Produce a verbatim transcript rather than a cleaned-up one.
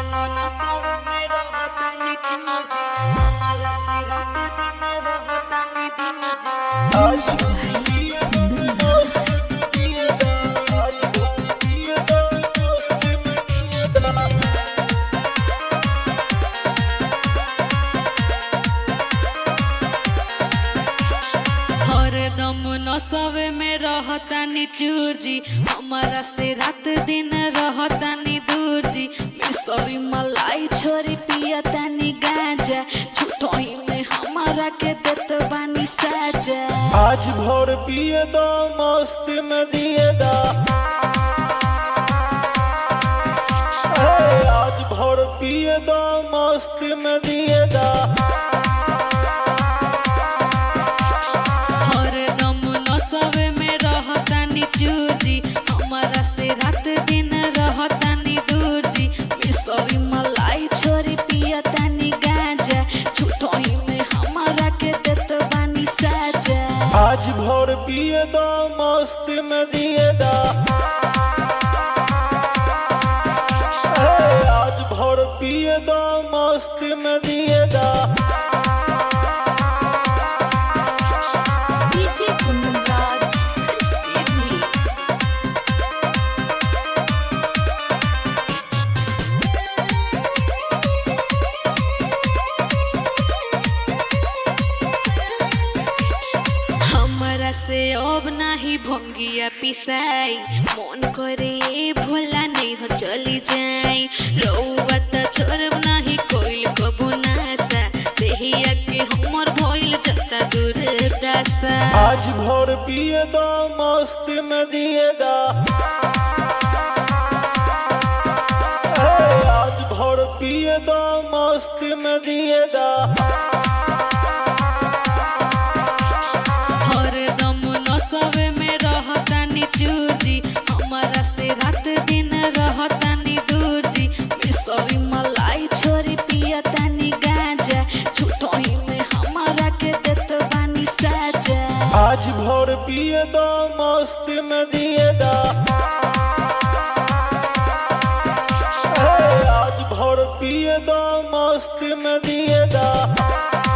हरदम नशवे में रहतानी चूर जी, हमारा से रात दिन रहतानी दूर जी। मिसरी मलाई छोरी पियतानी गांजा, छुटोही में हमारा के देत बानी साजा। आज भोर पिए दो मस्ती में जिए दा, आज भोर पिए दो मस्ती में जिए दा। हरदम नशवे में रहतानी चूर जी, हमारा से रात दिन रहतानी दूर जी। मिसरी मलाई छोरी पियतानी गांजा, छुटोही में हमारा के देत बानी साजा। आज भोर पिए दो मस्ती में जिए दा, आज भोर पिए दो मस्ती में जिए दा। हमरा से अब नाही भंगिया पिसाई, मन करे भोला नहीं हो चली जाई। रउआ त छोड़ब नाही कोई कबू नासा, देहिया के हमर भइल जता दूर दासा। आज भोर पिए दो मस्ती में जिए दा, आज भोर पिए दो मस्ती में जिए दा। हरदम नशवे में रहतानी चूर जी, हमारा से रात दिन रहतानी दूर जी। मिसरी मलाई छोरी पियतानी गांजा, छुटोही में हमारा के देत बानी साजा। आज भोर पिए दो मस्ती में जिए दा, आज भोर पिए दो मस्ती में जिए दा।